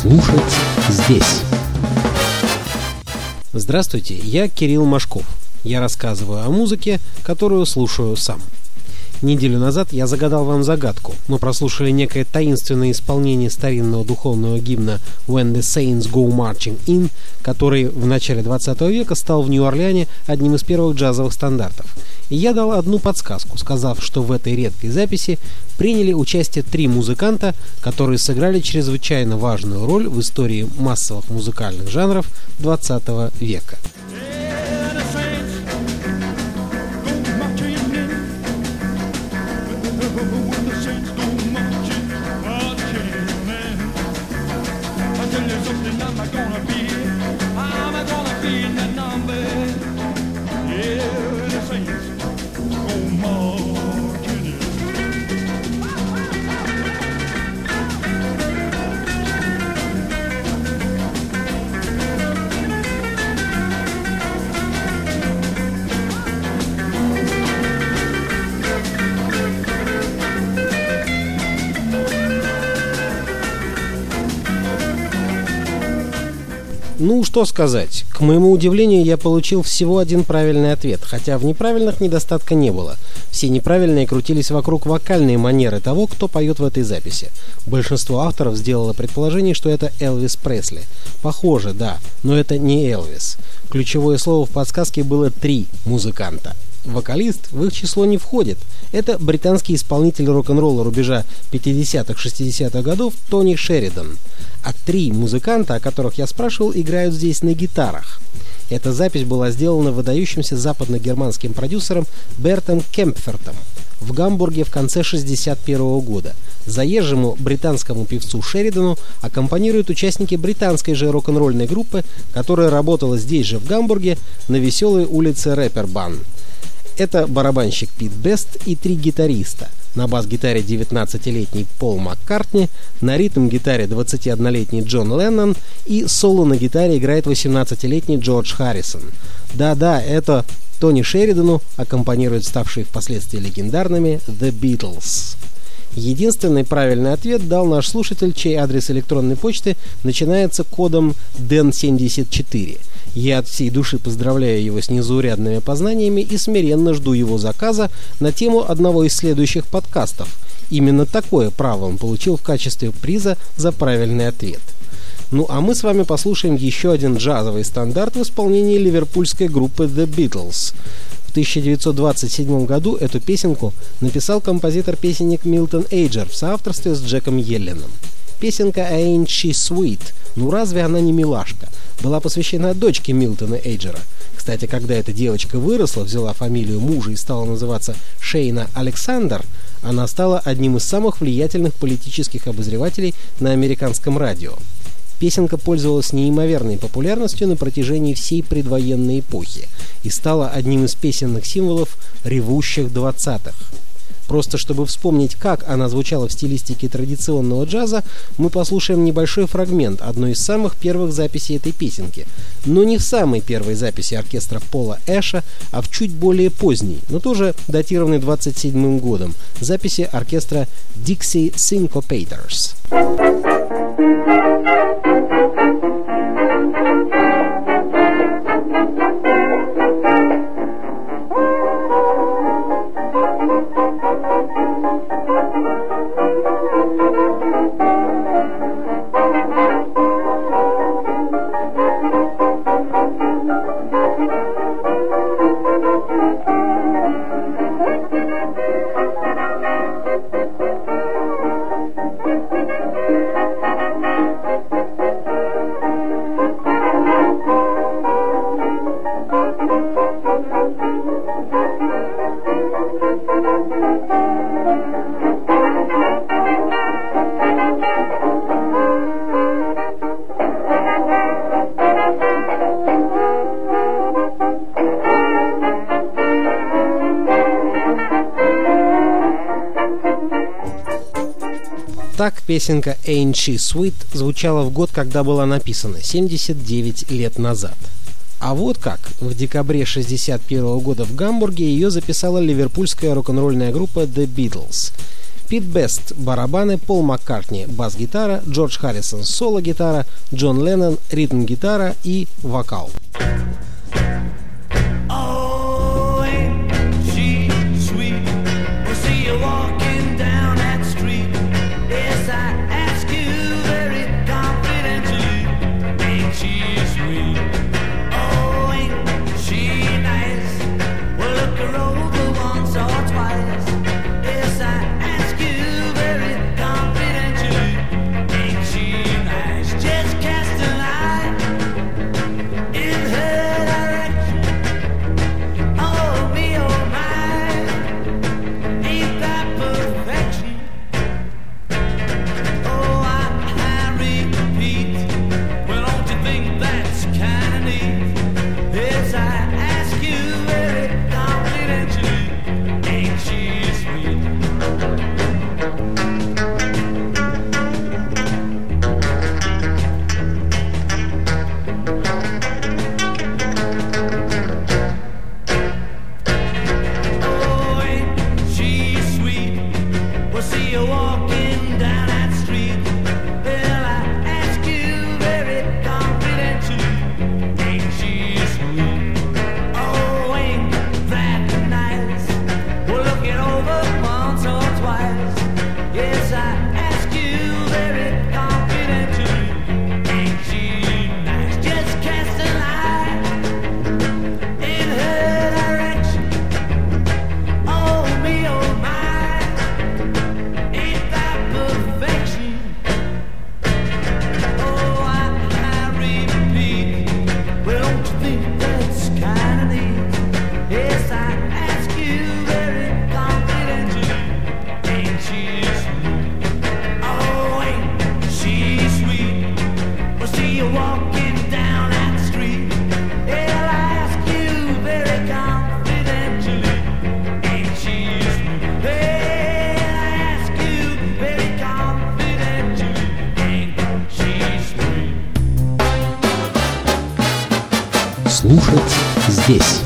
Слушать здесь. Здравствуйте, я Кирилл Машков. Я рассказываю о музыке, которую слушаю сам. Неделю назад я загадал вам загадку. Мы прослушали некое таинственное исполнение старинного духовного гимна «When the Saints Go Marching In», который в начале 20 века стал в Нью-Орлеане одним из первых джазовых стандартов. И я дал одну подсказку, сказав, что в этой редкой записи приняли участие 3 музыканта, которые сыграли чрезвычайно важную роль в истории массовых музыкальных жанров 20 века. Ну, что сказать. К моему удивлению, я получил всего один правильный ответ, хотя в неправильных недостатка не было. Все неправильные крутились вокруг вокальной манеры того, кто поет в этой записи. Большинство авторов сделало предположение, что это Элвис Пресли. Похоже, да, но это не Элвис. Ключевое слово в подсказке было 3 музыканта. Вокалист в их число не входит. Это британский исполнитель рок-н-ролла рубежа 50-х-60-х годов Тони Шеридан. А 3 музыканта, о которых я спрашивал, играют здесь на гитарах. Эта запись была сделана выдающимся западно-германским продюсером Бертом Кемпфертом в Гамбурге в конце 1961 года. Заезжему британскому певцу Шеридану аккомпанируют участники британской же рок-н-ролльной группы, которая работала здесь же в Гамбурге на веселой улице Рэпербан. Это барабанщик Пит Бест и 3 гитариста. На бас-гитаре 19-летний Пол Маккартни, на ритм-гитаре 21-летний Джон Леннон и соло на гитаре играет 18-летний Джордж Харрисон. Да-да, это Тони Шеридану аккомпанируют ставшие впоследствии легендарными The Beatles. Единственный правильный ответ дал наш слушатель, чей адрес электронной почты начинается кодом DEN74. Я от всей души поздравляю его с незаурядными познаниями и смиренно жду его заказа на тему одного из следующих подкастов. Именно такое право он получил в качестве приза за правильный ответ. Ну а мы с вами послушаем еще один джазовый стандарт в исполнении ливерпульской группы The Beatles. В 1927 году эту песенку написал композитор-песенник Милтон Эйджер в соавторстве с Джеком Йелленом. Песенка «Ain't She Sweet» «Ну разве она не милашка?» была посвящена дочке Милтона Эйджера. Кстати, когда эта девочка выросла, взяла фамилию мужа и стала называться Шейна Александр, она стала одним из самых влиятельных политических обозревателей на американском радио. Песенка пользовалась неимоверной популярностью на протяжении всей предвоенной эпохи и стала одним из песенных символов ревущих 20-х. Просто чтобы вспомнить, как она звучала в стилистике традиционного джаза, мы послушаем небольшой фрагмент одной из самых первых записей этой песенки. Но не в самой первой записи оркестра Пола Эша, а в чуть более поздней, но тоже датированной 27 годом, записи оркестра Dixie Syncopators. Так песенка «Ain't She Sweet» звучала в год, когда была написана, 79 лет назад. А вот как. В декабре 1961 года в Гамбурге ее записала ливерпульская рок-н-ролльная группа The Beatles. Пит Бест – барабаны, Пол Маккартни – бас-гитара, Джордж Харрисон – соло-гитара, Джон Леннон – ритм-гитара и вокал. Слушать здесь.